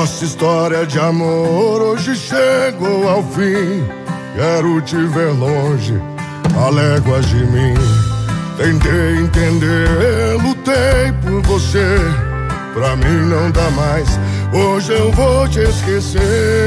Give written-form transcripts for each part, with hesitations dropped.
Nossa história de amor hoje chegou ao fim. Quero te ver longe, a léguas de mim. Tentei entender, lutei por você. Pra mim não dá mais, hoje eu vou te esquecer.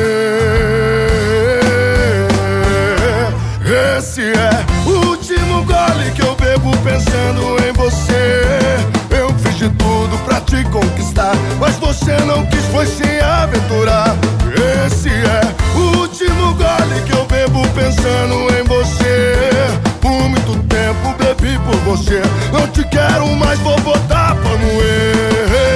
Esse é o último gole que eu bebo pensando em você. Eu fiz de tudo pra te conquistar, mas você não quis, foi se aventurar. Esse é o último gole que eu bebo pensando em você. Por muito tempo bebi por você. Não te quero mais, vou botar pra moer.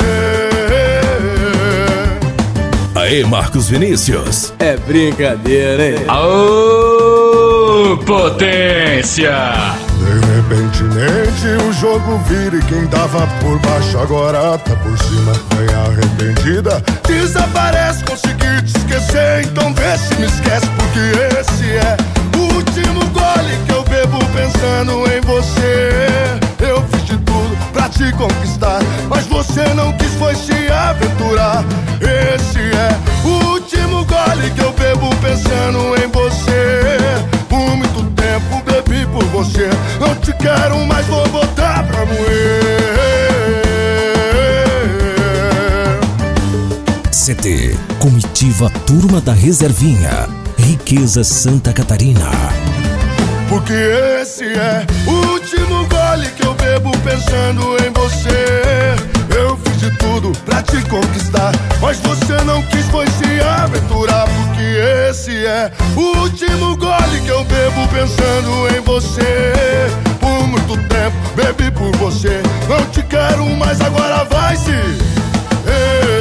Aê, Marcos Vinícius. É brincadeira, hein? Aô, potência! De repentemente o jogo vira e quem tava por baixo agora tá por cima. Vem arrependida, desaparece, consegui te esquecer. Então vê se me esquece, porque esse é o último gole que eu bebo pensando em você. Eu fiz de tudo pra te conquistar, mas você não quis, foi se aventurar. Esse é o último gole que eu bebo pensando em você. Por muito tempo bebi por você. Não te quero mais, vou botar pra moer. CT Comitiva Turma da Reservinha, Riqueza Santa Catarina. Porque esse é o último gole que eu bebo pensando em você. Eu fiz de tudo pra te conquistar, mas você não quis, foi se aventurar. Porque esse é o último gole que eu bebo pensando em você. Por muito tempo bebi por você. Não te quero mais, agora vai-se.